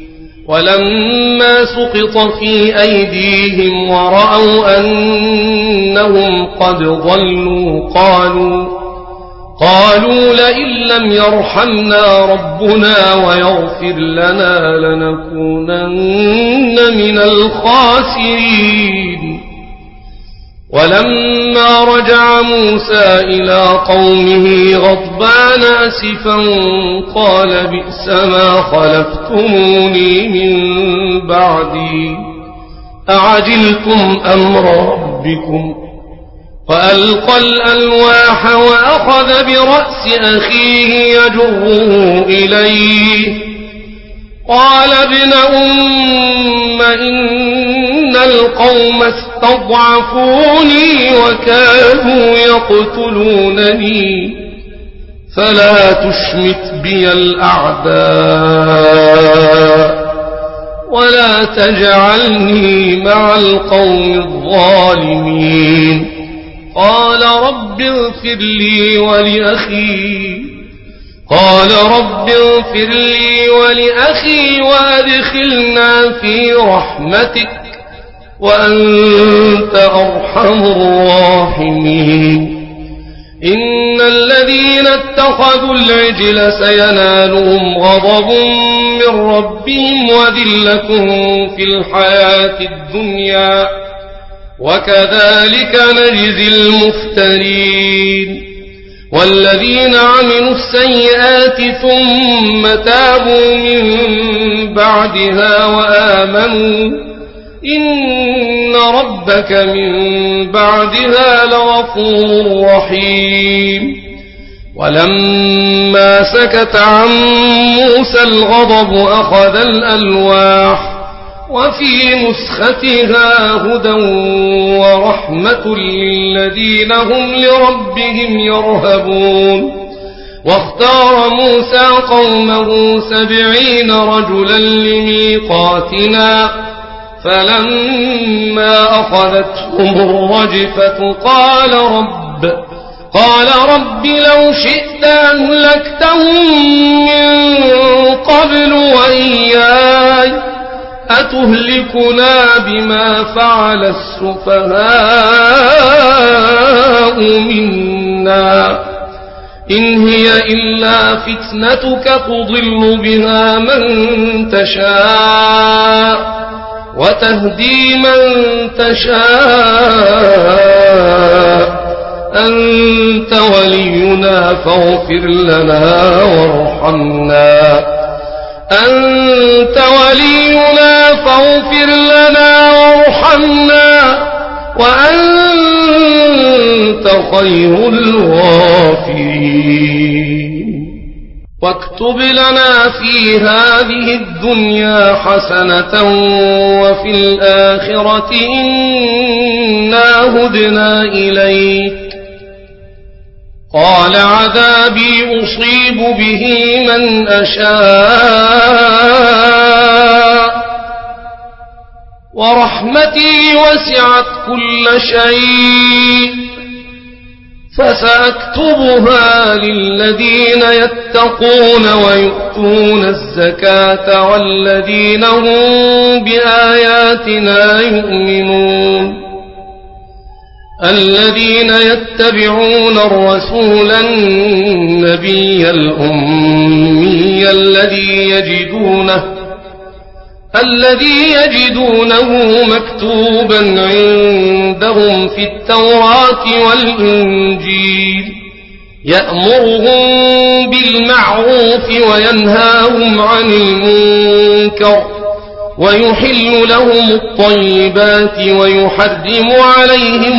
ولما سقط في أيديهم ورأوا أنهم قد ضلوا قالوا قالوا لئن لم يرحمنا ربنا ويغفر لنا لنكونن من الخاسرين ولما رجع موسى إلى قومه غضبان أسفا قال بئس ما خلفتموني من بعدي أعجلتم أمر ربكم وألقى الألواح وأخذ برأس أخيه يجره إليه قال ابن أم إن القوم استضعفوني وكانوا يقتلونني فلا تشمت بي الأعداء ولا تجعلني مع القوم الظالمين قال رب اغفر لي ولأخي قال رب اغفر لي ولأخي وأدخلنا في رحمتك وأنت أرحم الراحمين إن الذين اتخذوا العجل سينالهم غضب من ربهم وذلة في الحياة الدنيا وكذلك نجزي المفترين والذين عملوا السيئات ثم تابوا من بعدها وآمنوا إن ربك من بعدها لغفور رحيم ولما سكت عن موسى الغضب أخذ الألواح وفي نسختها هدى ورحمة للذين هم لربهم يرهبون واختار موسى قومه سبعين رجلا لميقاتنا فلما أخذتهم الرجفة قال رب قال رب لو شئت أهلكتهم من قبل وإياي أتهلكنا بما فعل السفهاء منا إن هي إلا فتنتك تضل بها من تشاء وتهدي من تشاء أنت ولينا فاغفر لنا وارحمنا أنت ولينا فاغفر لنا وارحمنا وأنت خير الغافرين واكتب لنا في هذه الدنيا حسنة وفي الآخرة إنا هدنا إليك قال عذابي أصيب به من أشاء ورحمتي وسعت كل شيء فسأكتبها للذين يتقون ويؤتون الزكاة والذين هم بآياتنا يؤمنون الذين يتبعون الرسول النبي الأمي الذي يجدونه الذي يجدونه مكتوبا عندهم في التوراة والإنجيل يأمرهم بالمعروف وينهاهم عن المنكر ويحل لهم الطيبات ويحرم عليهم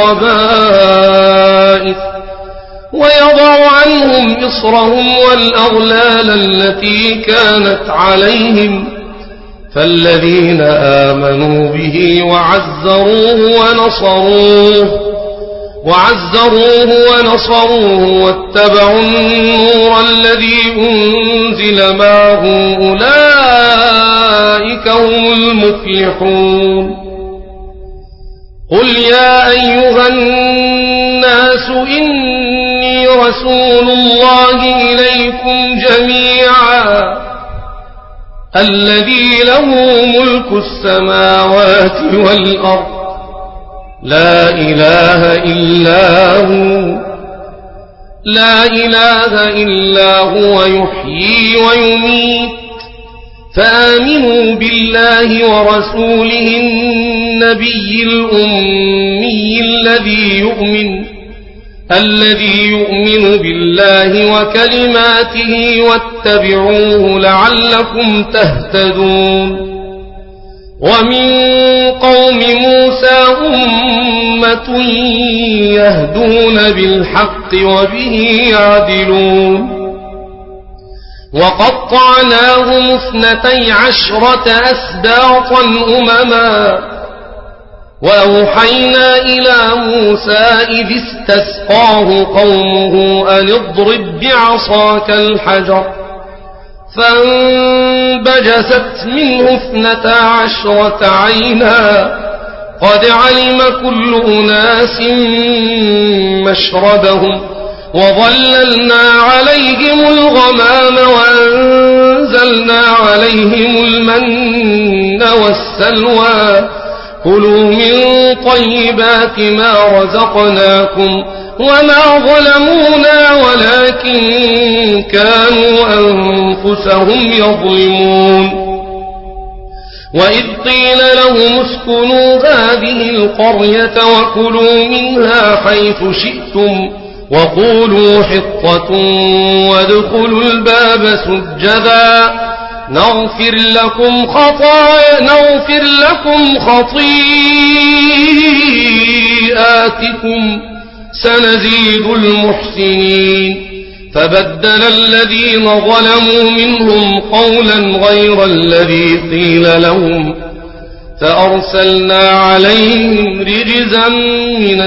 الخبائث ويضع عنهم إصرهم والأغلال التي كانت عليهم فالذين آمنوا به وعزروه ونصروه وعزروه ونصروه واتبعوا النور الذي أنزل معه أولئك هم المفلحون قل يا أيها الناس إني رسول الله إليكم جميعا الذي له ملك السماوات والأرض لا إله إلا هو لا إله إلا هو يحيي ويميت فآمنوا بالله ورسوله النبي الأمي الذي يؤمن الذي يؤمن بالله وكلماته واتبعوه لعلكم تهتدون ومن قوم موسى أمة يهدون بالحق وبه يعدلون وقطعناهم اثنتي عشرة أسباطا أمما وأوحينا إلى موسى إذ استسقاه قومه أن اضرب بعصاك الحجر فانبجست منه اثنتا عشرة عينا قد علم كل أناس مشربهم وظللنا عليهم الغمام وأنزلنا عليهم المن والسلوى كلوا من طيبات ما رزقناكم وما ظلمونا ولكن كانوا أنفسهم يظلمون وإذ قيل لهم اسكنوا هذه القرية وكلوا منها حيث شئتم وقولوا حطة وادخلوا الباب سجدا نغفر لكم خطايا نغفر لكم خطيئاتكم سنزيد المحسنين فبدل الذين ظلموا منهم قولا غير الذي قيل لهم فأرسلنا عليهم رجزا من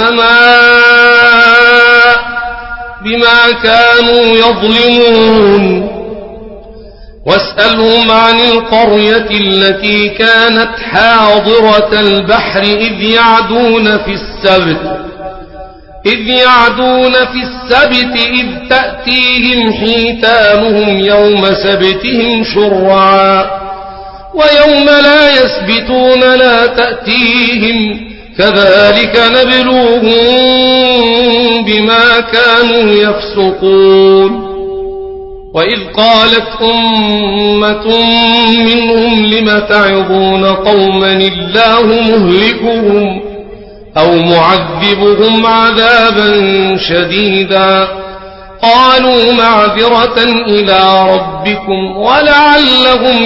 السماء بما كانوا يظلمون واسألهم عن القرية التي كانت حاضرة البحر إذ يعدون في السبت إذ يعدون في السبت إذ تأتيهم حيتانهم يوم سبتهم شرعا ويوم لا يسبتون لا تأتيهم كذلك نبلوهم بما كانوا يفسقون وإذ قالت أمة منهم لم تعظون قوما الله مهلكهم أو معذبهم عذابا شديدا قالوا معذرة إلى ربكم ولعلهم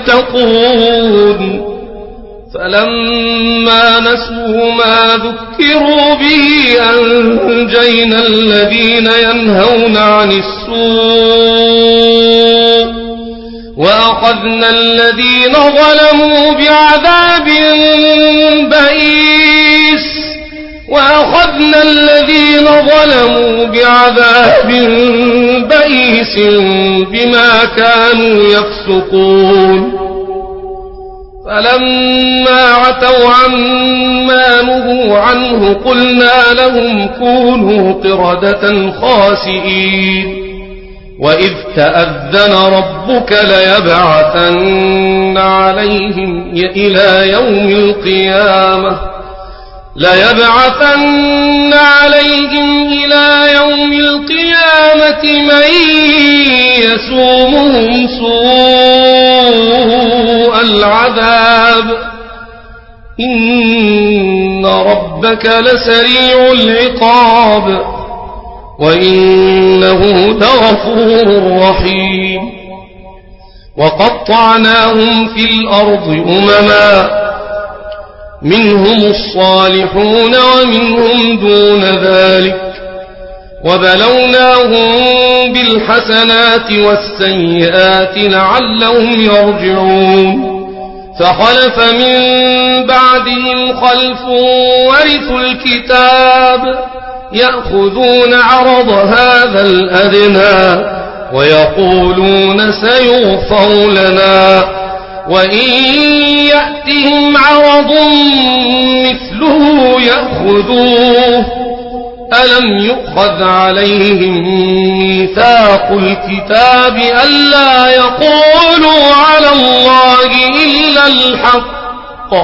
يتقون فلما نسوا ما ذكروا به أنجينا الذين ينهون عن السوء وأخذنا الذين ظلموا بعذاب بئيس وأخذنا الذين ظلموا بعذاب بئيس بما كانوا يفسقون فلما عتوا عما نهوا عنه قلنا لهم كونوا قردة خاسئين وإذ تأذن ربك ليبعثن عليهم إلى يوم القيامة ليبعثن عليهم إلى يوم القيامة من يسومهم سوء العذاب إن ربك لسريع العقاب وإنه لغفور رحيم وقطعناهم في الأرض أمما منهم الصالحون ومنهم دون ذلك وبلوناهم بالحسنات والسيئات لعلهم يرجعون فخلف من بعدهم خلف ورثوا الكتاب يأخذون عرض هذا الأدنى ويقولون سيغفر لنا وإن يأتهم عرض مثله يأخذوه ألم يؤخذ عليهم ميثاق الكتاب ألا يقولوا على الله إلا الحق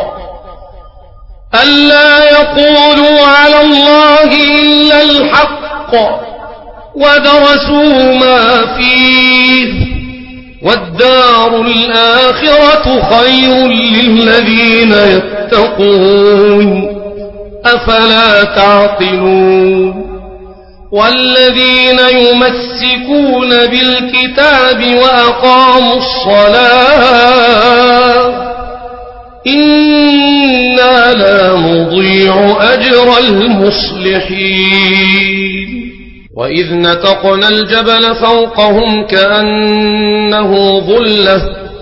ألا يقولوا على الله إلا الحق ودرسوا ما فيه والدار الآخرة خير للذين يتقون أفلا تعقلون والذين يمسكون بالكتاب وأقاموا الصلاة إنا لا نضيع أجر المصلحين وإذ نتقنا الجبل فوقهم كأنه ظلة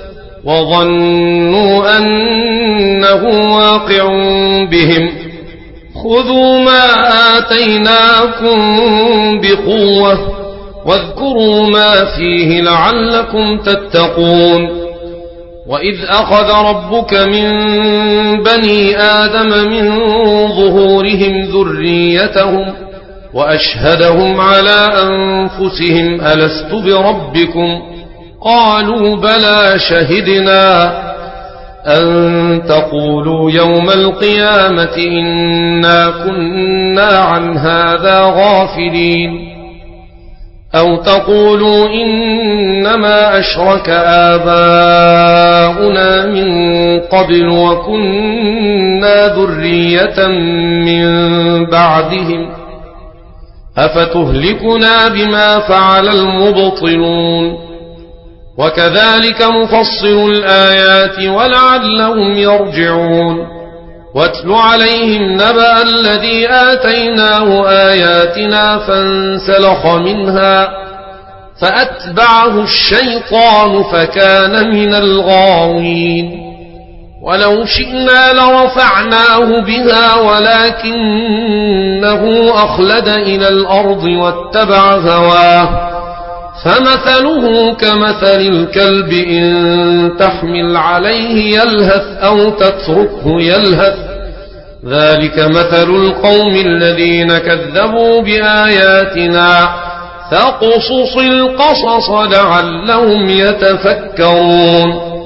وظنوا أنه واقع بهم خذوا ما آتيناكم بقوة واذكروا ما فيه لعلكم تتقون وإذ أخذ ربك من بني آدم من ظهورهم ذريتهم وأشهدهم على أنفسهم ألست بربكم قالوا بلى شهدنا أن تقولوا يوم القيامة إنا كنا عن هذا غافلين أو تقولوا إنما أشرك آباؤنا من قبل وكنا ذرية من بعدهم أفتهلكنا بما فعل المبطلون وكذلك نفصل الآيات ولعلهم يرجعون واتل عليهم نبأ الذي آتيناه آياتنا فانسلخ منها فأتبعه الشيطان فكان من الغاوين ولو شئنا لرفعناه بها ولكنه أخلد إلى الأرض واتبع هواه فمثله كمثل الكلب إن تحمل عليه يلهث أو تتركه يلهث ذلك مثل القوم الذين كذبوا بآياتنا فاقصص القصص لعلهم يتفكرون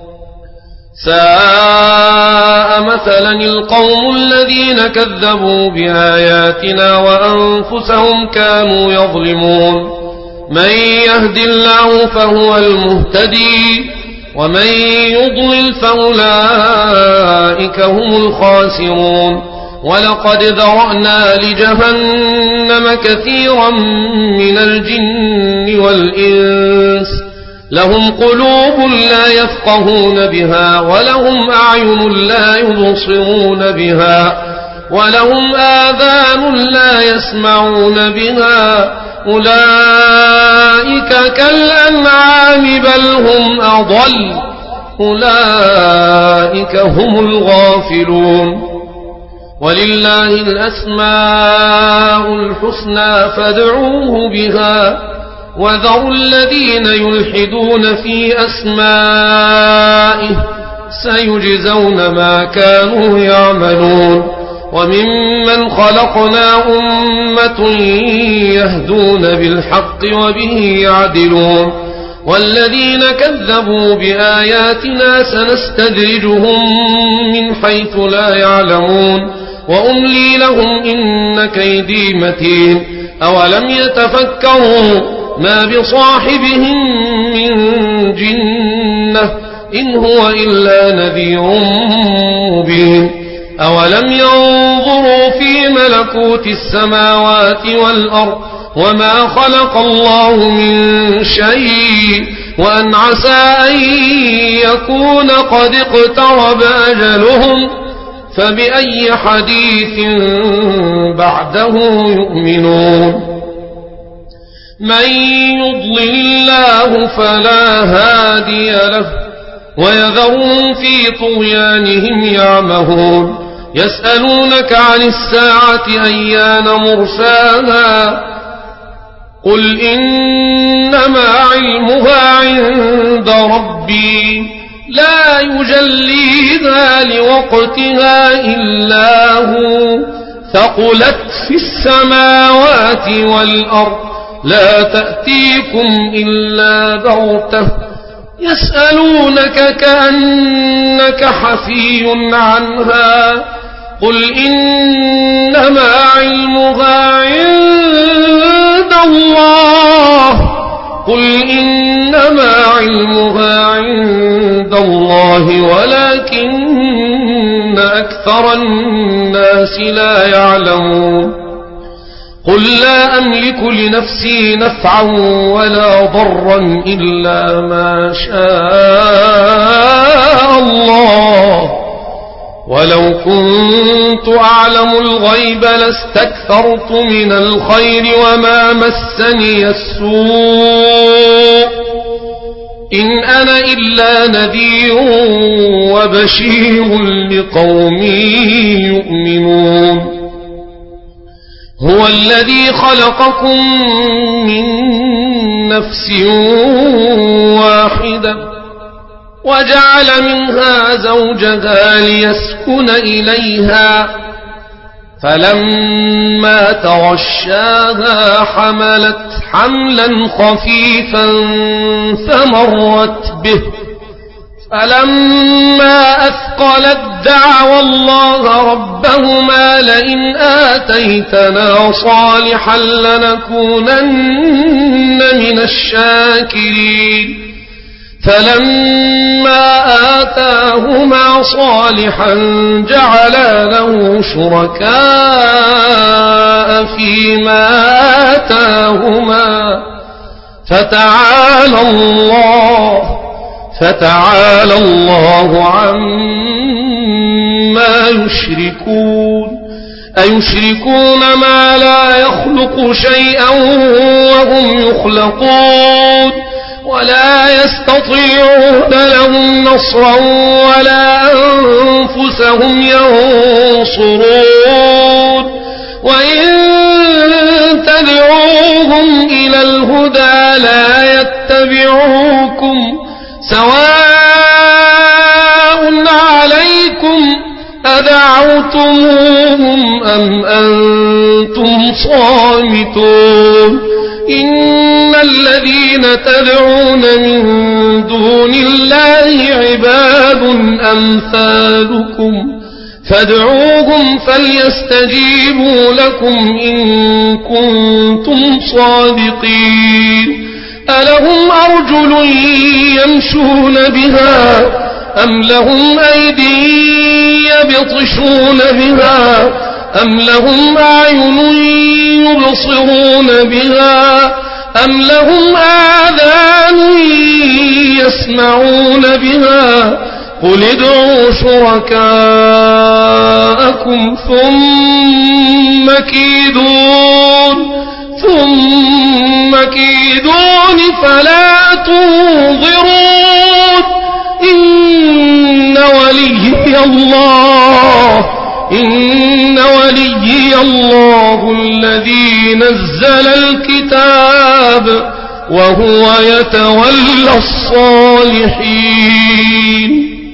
ساء مثلا القوم الذين كذبوا بآياتنا وأنفسهم كانوا يظلمون من يهد الله فهو المهتدي ومن يضلل فأولئك هم الخاسرون ولقد ذرأنا لجهنم كثيرا من الجن والإنس لهم قلوب لا يفقهون بها ولهم أعين لا يبصرون بها ولهم آذان لا يسمعون بها أولئك كالأنعام بل هم أضل أولئك هم الغافلون ولله الأسماء الحسنى فادعوه بها وذروا الذين يلحدون في أسمائه سيجزون ما كانوا يعملون وممن خلقنا أمة يهدون بالحق وبه يعدلون والذين كذبوا بآياتنا سنستدرجهم من حيث لا يعلمون وأملي لهم إن كيدي متين أولم يتفكروا ما بصاحبهم من جنة إن هو إلا نذير مبين أولم ينظروا في ملكوت السماوات والأرض وما خلق الله من شيء وأن عسى أن يكون قد اقترب أجلهم فبأي حديث بعده يؤمنون من يضلل الله فلا هادي له ويذرهم في طغيانهم يعمهون يسألونك عن الساعة أيان مرساها قل إنما علمها عند ربي لا يجليها لوقتها إلا هو ثقلت في السماوات والأرض لا تأتيكم إلا بغتة يسألونك كأنك حفي عنها قل إنما علمها عند الله قل إنما علمها عند الله ولكن أكثر الناس لا يعلمون قل لا أملك لنفسي نفعا ولا ضرا إلا ما شاء الله ولو كنت أعلم الغيب لاستكثرت من الخير وما مسني السوء إن أنا إلا نذير وبشير لقوم يؤمنون هو الذي خلقكم من نفس واحدة وجعل منها زوجها ليسكن إليها فلما تغشاها حملت حملا خفيفا فمرت به فلما أثقلت دعوا الله ربهما لئن آتيتنا صالحا لنكونن من الشاكرين فلما آتاهما صالحا جعلا له شركاء فيما آتاهما فتعالى الله فتعالى الله عما يشركون أيشركون ما لا يخلق شيئا وهم يخلقون ولا يستطيعون لهم نصرا ولا أنفسهم ينصرون وإن تدعوهم إلى الهدى لا يتبعوكم سواء عليكم أدعوتموهم أم أنتم صامتون إن الذين تدعون من دون الله عباد أمثالكم فادعوهم فليستجيبوا لكم إن كنتم صادقين ألهم أرجل يمشون بها أم لهم أيدي يبطشون بها أم لهم أعين يبصرون بها أم لهم آذان يسمعون بها قل ادعوا شركاءكم ثم كيدون ثم كيدون فلا تنظرون إن وليي الله إن وليي الله الذي نزل الكتاب وهو يتولى الصالحين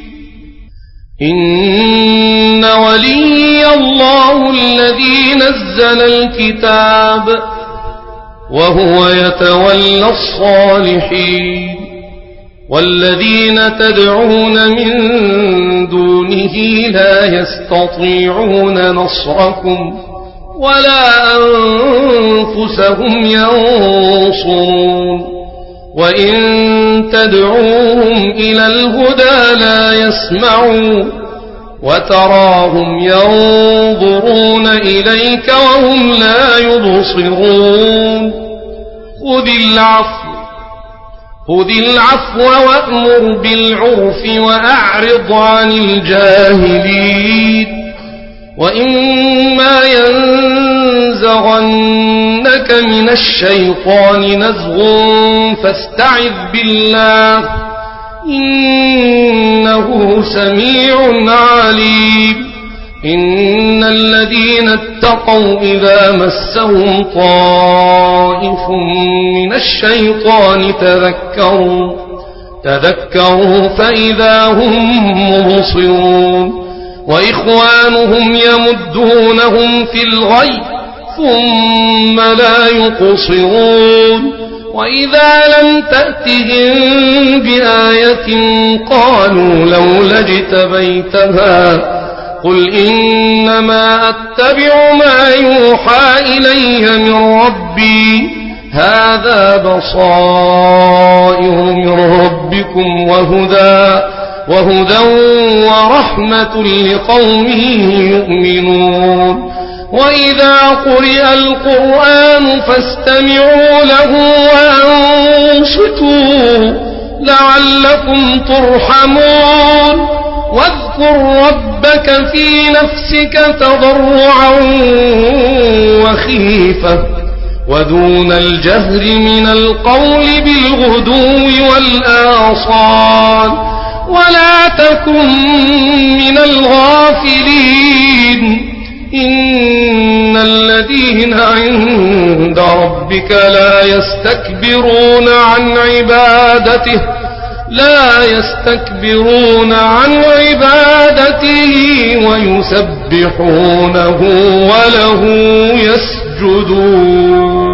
إن وليي الله الذي نزل الكتاب وهو يتولى الصالحين والذين تدعون من دونه لا يستطيعون نصركم ولا أنفسهم ينصرون وإن تدعوهم إلى الهدى لا يسمعون وتراهم ينظرون إليك وهم لا يبصرون خذ العفو خذ العفو وأمر بالعرف وأعرض عن الجاهلين وإما ينزغنك من الشيطان نزغ فاستعذ بالله إنه سميع عليم إن الذين اتقوا إذا مسهم طائف من الشيطان تذكروا تذكروا فإذا هم مبصرون وإخوانهم يمدونهم في الغي ثم لا يقصرون وإذا لم تأتهم بآية قالوا لولا اجتبيتها قل إنما أتبع ما يوحى إلي من ربي هذا بصائر من ربكم وهدى وهدى ورحمة لقوم يؤمنون وإذا قرئ القرآن فاستمعوا له وأنصتوا لعلكم ترحمون واذكر ربك في نفسك تضرعا وخيفة ودون الجهر من القول بالغدو والآصال ولا تكن من الغافلين إن الذين عند ربك لا يستكبرون عن عبادته لا يستكبرون عن عبادته ويسبحونه وله يسجدون